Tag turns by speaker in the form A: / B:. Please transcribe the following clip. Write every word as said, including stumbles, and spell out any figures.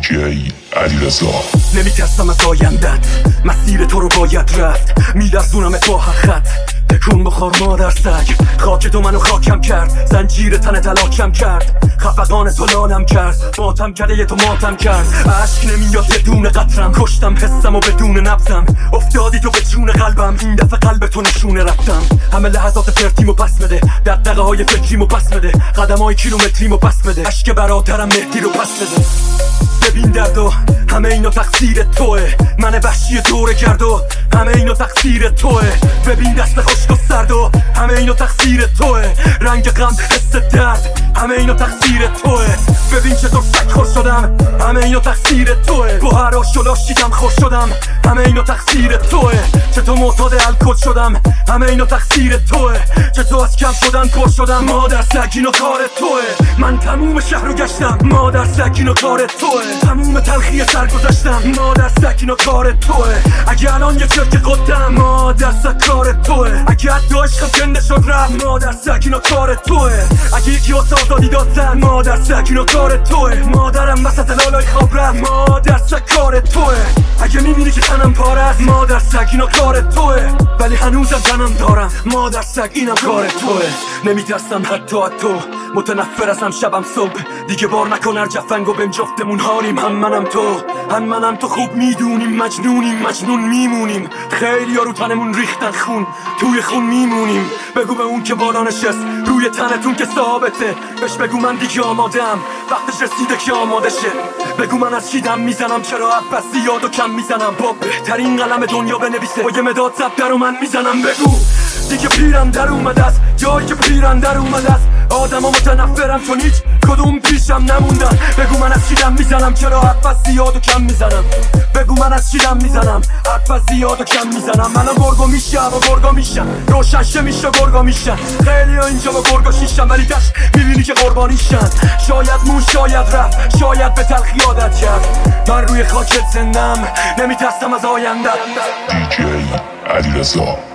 A: دیجی علیرضا.
B: نمیترسم از آیندت، مسیر تو رو باید رفت، میلرزونم با هر خط. تکون بخور مادر سگ، خاک تو منو خاکم کرد، زنجیر تن تلاکم کرد، خفقان تو لالم کرد، ماتم کرده تو ماتم کرد. عشق نمیاد بدون قطرم، کشتم حسم و بدون نفسم، افتادی تو به جون قلبم، این دفعه قلب تو نشونه رفتم. همه لحظات فرتیمو پس بده، دغدغه های فکریمو پس بده، قدم های کیلومتریمو پس بده، عشق برادرم مهدی رو پس بده. ببین دردو همه اینا تقصیر توه، من وحشی دوره گردو همه اینا تقصیر توه. ببین دست خشک و سردو همه اینا تقصیر توه، رنگ غم حس درد همه اینا تقصیر توه. ببین چطور سگ خور شدم همه اینا تقصیر توه، با هر آش و لاشیدم خوش شدم همه اینا تقصیر توه. چطور معتاد الکل شدم همه اینا تقصیر توه، چطور از کم شدن پر شدم مادر سگ اینا کار توه. من تموم شهر رو گشتم مادر سگ اینا کار توه، تموم تلخی سر گذاشتم مادر سگ اینا کار توه. اگه الان یه چرک قدم مادر سگ کار توه، اگه حتی عشق جنده شد رفت مادر سگ اینا کار توه، اگه یکی واسه آزادی داد زن مادر سگ اینا کار توه. مادرم وسط لالای خواب رفت مادر سگ کار توه، اگه میبینی که تنم پاره است مادر سگ اینا کار توه، ولی هنوزم جنم دارم مادر سگ اینم کار توه. نمیترسم حتی از تو، متنفر ازم شبم صبح، دیگه بار نکن هر جفنگو بهم جفتمون هاریم. هم منم تو هم منم تو خوب میدونیم مجنونیم مجنون میمونیم، خیلی ها رو تنمون ریختن خون توی خون میمونیم. بگو به اون که بالا نشست روی تنتون که ثابته، بهش بگو من دیگه آمادم وقتش رسیده که آماده شه. بگو من از چی دم میزنم، چرا عباس زیاد و کم میزنم، با بهترین قلم دنیا بنویسه با یه مداد ضبط رو من میزنم. بگو دیگه پیرم در اومده است، جایی که پیرم در اومده است، آدم ها متنفرم چون هیچ کدوم پیشم نموندن. بگو من از چی دم میزنم، چرا عباس زیاد و کم میزنم. بگو من از چی دم میزنم، عباس زیاد و کم میزنم. منم گرگو میشم و گرگا میشم، روشنشه میشه و گرگا میشن، خیلی ها اینجا با گرگا شیشن، ولی دست میبینی که قربانیشن. شاید مون شاید رفت، شاید به تلخی عادت کرد، من روی خاکت زندم نمیترسم از آینده.
A: دیجی علیرضا.